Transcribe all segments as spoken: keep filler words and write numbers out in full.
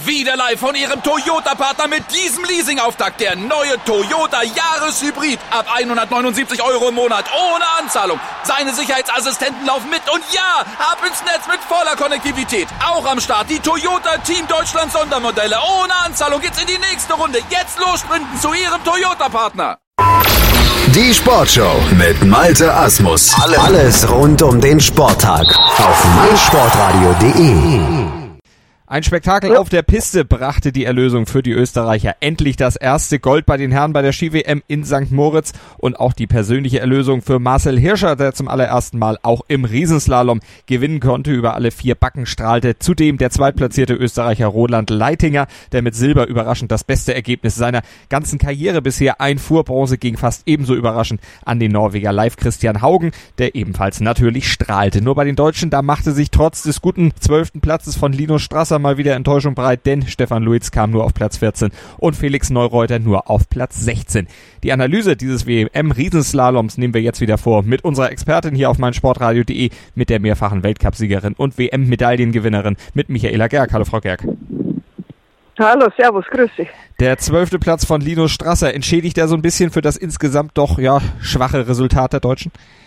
Wieder live von Ihrem Toyota-Partner mit diesem Leasing-Auftakt. Der neue Toyota Jahreshybrid. Ab hundertneunundsiebzig Euro im Monat. Ohne Anzahlung. Seine Sicherheitsassistenten laufen mit. Und ja, ab ins Netz mit voller Konnektivität. Auch am Start die Toyota Team Deutschland Sondermodelle. Ohne Anzahlung geht's in die nächste Runde. Jetzt los sprinten zu Ihrem Toyota-Partner. Die Sportshow mit Malte Asmus. Alles rund um den Sporttag auf meinsportradio punkt de. Ein Spektakel auf der Piste brachte die Erlösung für die Österreicher. Endlich das erste Gold bei den Herren bei der Ski-W M in Sankt Moritz und auch die persönliche Erlösung für Marcel Hirscher, der zum allerersten Mal auch im Riesenslalom gewinnen konnte, über alle vier Backen strahlte. Zudem der zweitplatzierte Österreicher Roland Leitinger, der mit Silber überraschend das beste Ergebnis seiner ganzen Karriere bisher einfuhr. Bronze ging fast ebenso überraschend an den Norweger Leif Christian Haugen, der ebenfalls natürlich strahlte. Nur bei den Deutschen, da machte sich trotz des guten zwölften Platzes von Linus Strasser mal wieder Enttäuschung breit, denn Stefan Luiz kam nur auf Platz vierzehn und Felix Neureuter nur auf Platz sechzehn. Die Analyse dieses W M-Riesenslaloms nehmen wir jetzt wieder vor mit unserer Expertin hier auf meinsportradio punkt de, mit der mehrfachen Weltcupsiegerin und W M-Medaillengewinnerin, mit Michaela Gerg. Hallo Frau Gerg. Hallo, servus, grüß dich. Der zwölfte Platz von Linus Strasser, entschädigt er so ein bisschen für das insgesamt doch ja schwache Resultat der Deutschen?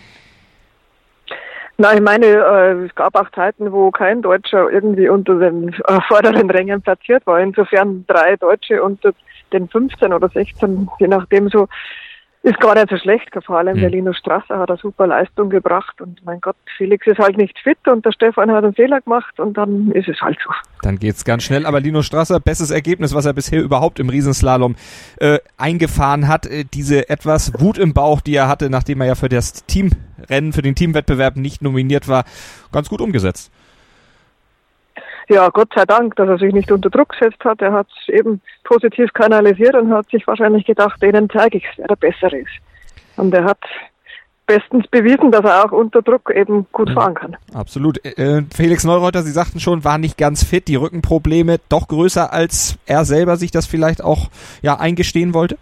Na, ich meine, äh, es gab auch Zeiten, wo kein Deutscher irgendwie unter den äh, vorderen Rängen platziert war. Insofern drei Deutsche unter den fünfzehn oder sechzehn, je nachdem so, ist gar nicht so schlecht. Vor allem mhm. der Linus Strasser hat eine super Leistung gebracht und mein Gott, Felix ist halt nicht fit und der Stefan hat einen Fehler gemacht und dann ist es halt so. Dann geht's ganz schnell, aber Linus Strasser, bestes Ergebnis, was er bisher überhaupt im Riesenslalom äh, eingefahren hat. Äh, diese etwas Wut im Bauch, die er hatte, nachdem er ja für das Teamrennen, für den Teamwettbewerb nicht nominiert war, ganz gut umgesetzt. Ja, Gott sei Dank, dass er sich nicht unter Druck gesetzt hat. Er hat es eben positiv kanalisiert und hat sich wahrscheinlich gedacht, denen zeige ich es, wer der Bessere ist. Und er hat bestens bewiesen, dass er auch unter Druck eben gut fahren kann. Absolut. Äh, Felix Neureuter, Sie sagten schon, war nicht ganz fit, die Rückenprobleme doch größer, als er selber sich das vielleicht auch ja eingestehen wollte?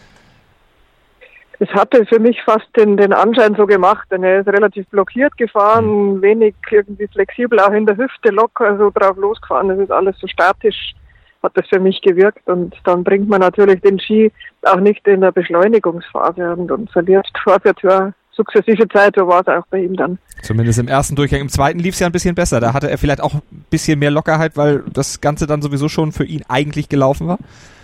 Es hatte für mich fast den, den Anschein so gemacht, denn er ist relativ blockiert gefahren, mhm. wenig irgendwie flexibel, auch in der Hüfte locker so drauf losgefahren. Das ist alles so statisch, hat das für mich gewirkt und dann bringt man natürlich den Ski auch nicht in der Beschleunigungsphase und, und verliert Tor für Tor sukzessive Zeit, so war es auch bei ihm dann. Zumindest im ersten Durchgang. Im zweiten lief es ja ein bisschen besser. Da hatte er vielleicht auch ein bisschen mehr Lockerheit, weil das Ganze dann sowieso schon für ihn eigentlich gelaufen war?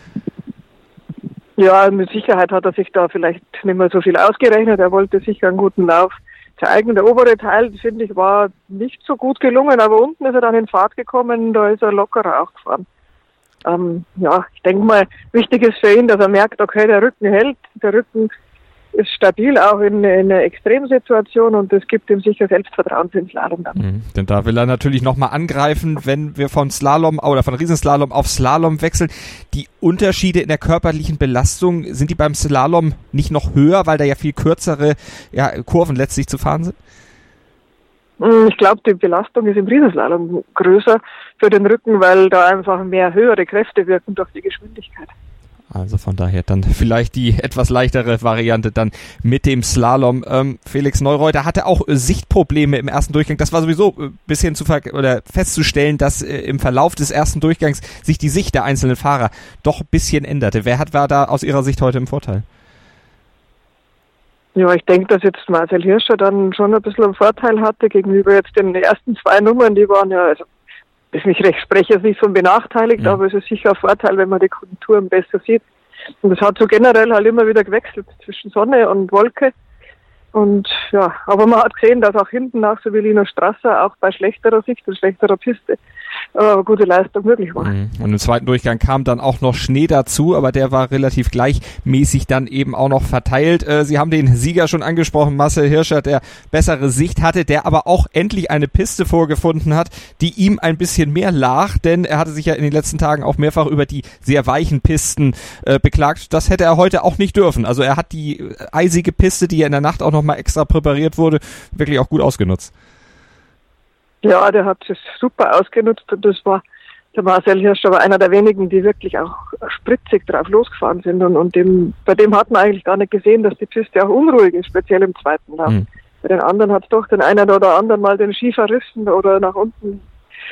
Ja, mit Sicherheit hat er sich da vielleicht nicht mehr so viel ausgerechnet. Er wollte sicher einen guten Lauf zeigen. Der obere Teil, finde ich, war nicht so gut gelungen, aber unten ist er dann in Fahrt gekommen, da ist er lockerer auch gefahren. Ähm, ja, ich denke mal, wichtig ist für ihn, dass er merkt, okay, der Rücken hält, der Rücken ist stabil, auch in, in einer Extremsituation und das gibt ihm sicher Selbstvertrauen für den Slalom dann. Mhm, denn da will er natürlich nochmal angreifen, wenn wir von Slalom oder von Riesenslalom auf Slalom wechseln. Die Unterschiede in der körperlichen Belastung, sind die beim Slalom nicht noch höher, weil da ja viel kürzere ja, Kurven letztlich zu fahren sind? Ich glaube, die Belastung ist im Riesenslalom größer für den Rücken, weil da einfach mehr höhere Kräfte wirken durch die Geschwindigkeit. Also von daher dann vielleicht die etwas leichtere Variante dann mit dem Slalom. Ähm, Felix Neureuter hatte auch äh, Sichtprobleme im ersten Durchgang. Das war sowieso ein äh, bisschen zu ver- oder festzustellen, dass äh, im Verlauf des ersten Durchgangs sich die Sicht der einzelnen Fahrer doch ein bisschen änderte. Wer hat war da aus Ihrer Sicht heute im Vorteil? Ja, ich denke, dass jetzt Marcel Hirscher dann schon ein bisschen einen Vorteil hatte gegenüber jetzt den ersten zwei Nummern. Die waren ja, also das mich recht spreche, ist nicht so benachteiligt, ja. Aber es ist sicher ein Vorteil, wenn man die Konturen besser sieht. Und es hat so generell halt immer wieder gewechselt zwischen Sonne und Wolke. Und ja, aber man hat gesehen, dass auch hinten nach, so wie Linus Strasser, auch bei schlechterer Sicht und schlechterer Piste äh, gute Leistung möglich war. Und im zweiten Durchgang kam dann auch noch Schnee dazu, aber der war relativ gleichmäßig dann eben auch noch verteilt. Äh, Sie haben den Sieger schon angesprochen, Marcel Hirscher, der bessere Sicht hatte, der aber auch endlich eine Piste vorgefunden hat, die ihm ein bisschen mehr lag, denn er hatte sich ja in den letzten Tagen auch mehrfach über die sehr weichen Pisten äh, beklagt. Das hätte er heute auch nicht dürfen. Also er hat die eisige Piste, die ja in der Nacht auch noch mal extra präpariert wurde, wirklich auch gut ausgenutzt. Ja, der hat es super ausgenutzt und das war, der Marcel Hirscher war einer der wenigen, die wirklich auch spritzig drauf losgefahren sind und, und dem, bei dem hat man eigentlich gar nicht gesehen, dass die Piste auch unruhig ist, speziell im zweiten Lauf. Mhm. Bei den anderen hat es doch den einen oder anderen mal den Ski verrissen oder nach unten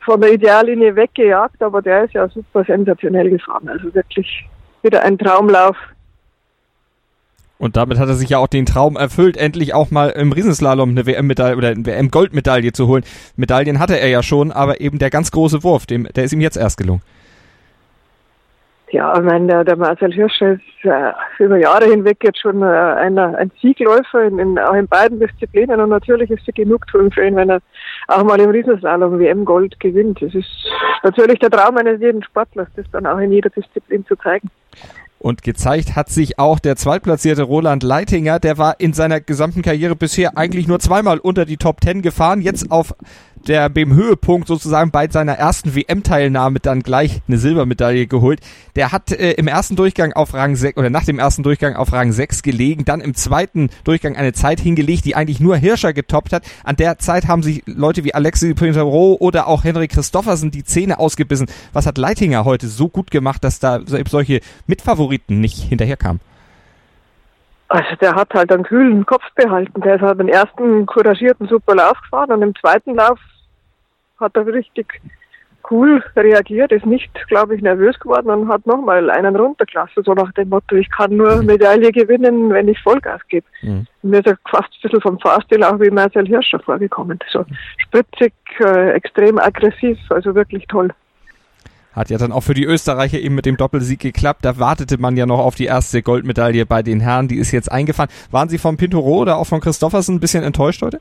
von der Ideallinie weggejagt, aber der ist ja super sensationell gefahren. Also wirklich wieder ein Traumlauf. Und damit hat er sich ja auch den Traum erfüllt, endlich auch mal im Riesenslalom eine W M-Medaille oder eine W M-Goldmedaille zu holen. Medaillen hatte er ja schon, aber eben der ganz große Wurf, dem, der ist ihm jetzt erst gelungen. Ja, ich meine, der, der Marcel Hirscher ist äh, über Jahre hinweg jetzt schon äh, einer, ein Siegläufer, in, in, auch in beiden Disziplinen, und natürlich ist es Genugtuung für ihn, wenn er auch mal im Riesenslalom W M-Gold gewinnt. Das ist natürlich der Traum eines jeden Sportlers, das dann auch in jeder Disziplin zu zeigen. Und gezeigt hat sich auch der zweitplatzierte Roland Leitinger, der war in seiner gesamten Karriere bisher eigentlich nur zweimal unter die Top Ten gefahren, jetzt auf der beim Höhepunkt sozusagen bei seiner ersten W M-Teilnahme dann gleich eine Silbermedaille geholt. Der hat äh, im ersten Durchgang auf Rang sechs oder nach dem ersten Durchgang auf Rang sechs gelegen, dann im zweiten Durchgang eine Zeit hingelegt, die eigentlich nur Hirscher getoppt hat. An der Zeit haben sich Leute wie Alexis Pinturault oder auch Henrik Christophersen die Zähne ausgebissen. Was hat Leitinger heute so gut gemacht, dass da solche Mitfavoriten nicht hinterherkamen? Also der hat halt einen kühlen Kopf behalten. Der ist halt den ersten couragierten super Lauf gefahren und im zweiten Lauf hat er richtig cool reagiert, ist nicht, glaube ich, nervös geworden und hat nochmal einen runtergelassen, so nach dem Motto, ich kann nur Medaille gewinnen, wenn ich Vollgas gebe. Mhm. Mir ist er fast ein bisschen vom Fahrstil auch wie Marcel Hirscher vorgekommen. So spritzig, äh, extrem aggressiv, also wirklich toll. Hat ja dann auch für die Österreicher eben mit dem Doppelsieg geklappt. Da wartete man ja noch auf die erste Goldmedaille bei den Herren. Die ist jetzt eingefahren. Waren Sie von Pinturault oder auch von Christophersen ein bisschen enttäuscht heute?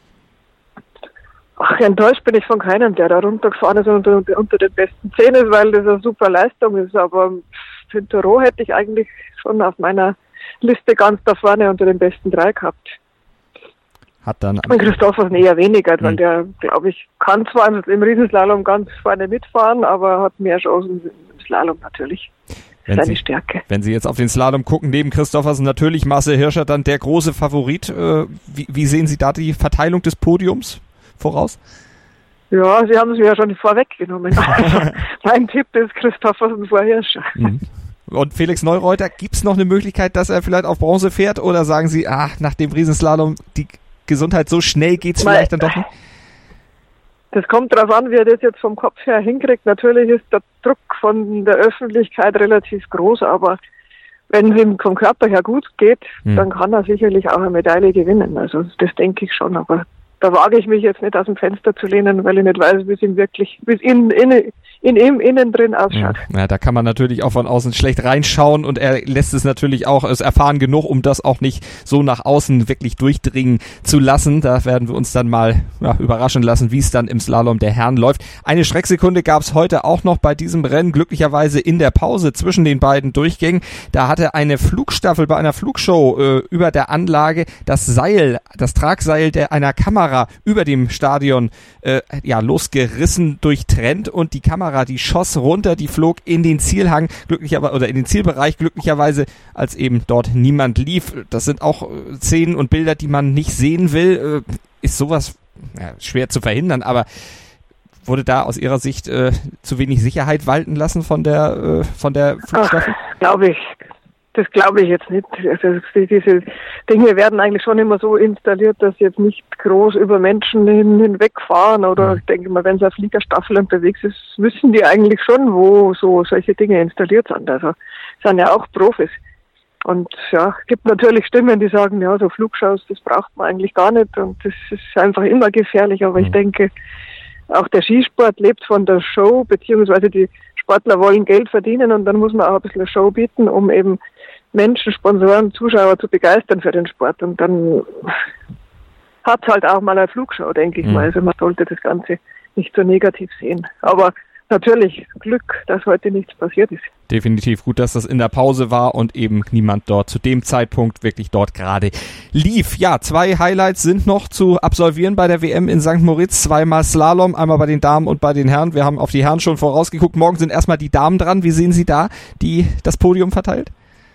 Ach, enttäuscht bin ich von keinem, der da runtergefahren ist und unter, unter den besten zehn ist, weil das eine super Leistung ist. Aber Pinturault hätte ich eigentlich schon auf meiner Liste ganz da vorne unter den besten drei gehabt. Hat dann und Christophersen eher weniger, weil der, glaube ich, kann zwar im Riesenslalom ganz vorne mitfahren, aber hat mehr Chancen im Slalom natürlich. Wenn seine Sie, Stärke. Wenn Sie jetzt auf den Slalom gucken, neben Christophersen natürlich Marcel Hirscher dann der große Favorit. Äh, wie, wie sehen Sie da die Verteilung des Podiums voraus? Ja, Sie haben es mir ja schon vorweggenommen. Mein Tipp ist Christophersen vor Hirscher. Mhm. Und Felix Neureuter, gibt es noch eine Möglichkeit, dass er vielleicht auf Bronze fährt? Oder sagen Sie, ach, nach dem Riesenslalom, die Gesundheit, so schnell geht's vielleicht dann doch nicht? Das kommt darauf an, wie er das jetzt vom Kopf her hinkriegt. Natürlich ist der Druck von der Öffentlichkeit relativ groß, aber wenn es ihm vom Körper her gut geht, hm. dann kann er sicherlich auch eine Medaille gewinnen. Also das denke ich schon, aber da wage ich mich jetzt nicht aus dem Fenster zu lehnen, weil ich nicht weiß, wie es ihm wirklich, wie es in, in, in ihm innen drin ausschaut. Ja, da kann man natürlich auch von außen schlecht reinschauen und er lässt es natürlich auch, ist erfahren genug, um das auch nicht so nach außen wirklich durchdringen zu lassen. Da werden wir uns dann mal ja, überraschen lassen, wie es dann im Slalom der Herren läuft. Eine Schrecksekunde gab es heute auch noch bei diesem Rennen, glücklicherweise in der Pause zwischen den beiden Durchgängen. Da hatte eine Flugstaffel bei einer Flugshow äh, über der Anlage das Seil, das Tragseil der einer Kamera über dem Stadion äh, ja losgerissen, durchtrennt und die Kamera, die schoss runter, die flog in den Zielhang, glücklicherweise oder in den Zielbereich, glücklicherweise, als eben dort niemand lief. Das sind auch äh, Szenen und Bilder, die man nicht sehen will. Äh, ist sowas ja, schwer zu verhindern, aber wurde da aus Ihrer Sicht äh, zu wenig Sicherheit walten lassen von der äh, von der Flugstaffel? Glaube ich. Das glaube ich jetzt nicht. Also diese Dinge werden eigentlich schon immer so installiert, dass sie jetzt nicht groß über Menschen hin, hinwegfahren oder ich denke mal, wenn so eine Fliegerstaffel unterwegs ist, wissen die eigentlich schon, wo so solche Dinge installiert sind. Also sind ja auch Profis. Und ja, es gibt natürlich Stimmen, die sagen, ja, so Flugshows, das braucht man eigentlich gar nicht und das ist einfach immer gefährlich. Aber mhm. ich denke, auch der Skisport lebt von der Show, beziehungsweise die Sportler wollen Geld verdienen und dann muss man auch ein bisschen eine Show bieten, um eben Menschen, Sponsoren, Zuschauer zu begeistern für den Sport. Und dann hat es halt auch mal eine Flugshow, denke ich mhm. mal. Also man sollte das Ganze nicht so negativ sehen. Aber natürlich Glück, dass heute nichts passiert ist. Definitiv gut, dass das in der Pause war und eben niemand dort zu dem Zeitpunkt wirklich dort gerade lief. Ja, zwei Highlights sind noch zu absolvieren bei der W M in Sankt Moritz. Zweimal Slalom, einmal bei den Damen und bei den Herren. Wir haben auf die Herren schon vorausgeguckt. Morgen sind erstmal die Damen dran. Wie sehen Sie da die das Podium verteilt?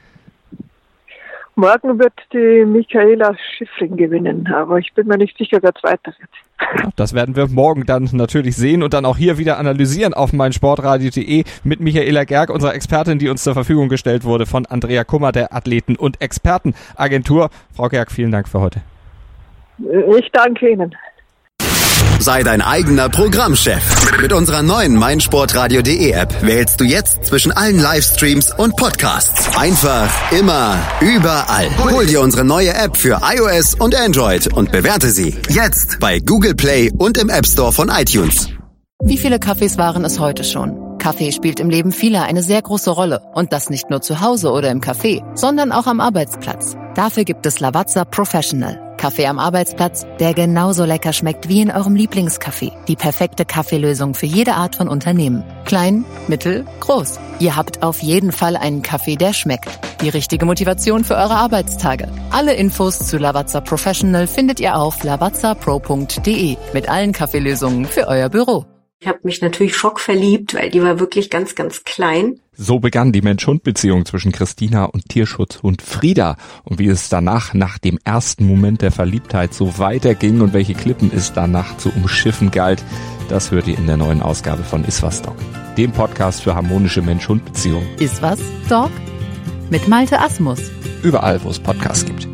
Morgen wird die Michaela Schiffrin gewinnen, aber ich bin mir nicht sicher, wer Zweiter wird. Ja, das werden wir morgen dann natürlich sehen und dann auch hier wieder analysieren auf meinsportradio punkt de mit Michaela Gerg, unserer Expertin, die uns zur Verfügung gestellt wurde von Andrea Kummer, der Athleten- und Expertenagentur. Frau Gerg, vielen Dank für heute. Ich danke Ihnen. Sei dein eigener Programmchef. Mit unserer neuen meinsportradio.de App wählst du jetzt zwischen allen Livestreams und Podcasts. Einfach, immer, überall. Hol dir unsere neue App für iOS und Android und bewerte sie jetzt bei Google Play und im App Store von iTunes. Wie viele Kaffees waren es heute schon? Kaffee spielt im Leben vieler eine sehr große Rolle. Und das nicht nur zu Hause oder im Café, sondern auch am Arbeitsplatz. Dafür gibt es Lavazza Professional. Kaffee am Arbeitsplatz, der genauso lecker schmeckt wie in eurem Lieblingscafé. Die perfekte Kaffeelösung für jede Art von Unternehmen. Klein, mittel, groß. Ihr habt auf jeden Fall einen Kaffee, der schmeckt. Die richtige Motivation für eure Arbeitstage. Alle Infos zu Lavazza Professional findet ihr auf lavazza pro punkt de mit allen Kaffeelösungen für euer Büro. Ich habe mich natürlich schockverliebt, weil die war wirklich ganz, ganz klein. So begann die Mensch-Hund-Beziehung zwischen Christina und Tierschutzhund Frieda. Und wie es danach, nach dem ersten Moment der Verliebtheit, so weiterging und welche Klippen es danach zu umschiffen galt, das hört ihr in der neuen Ausgabe von Iswas Dog, dem Podcast für harmonische Mensch-Hund-Beziehungen. Iswas Dog? Mit Malte Asmus. Überall, wo es Podcasts gibt.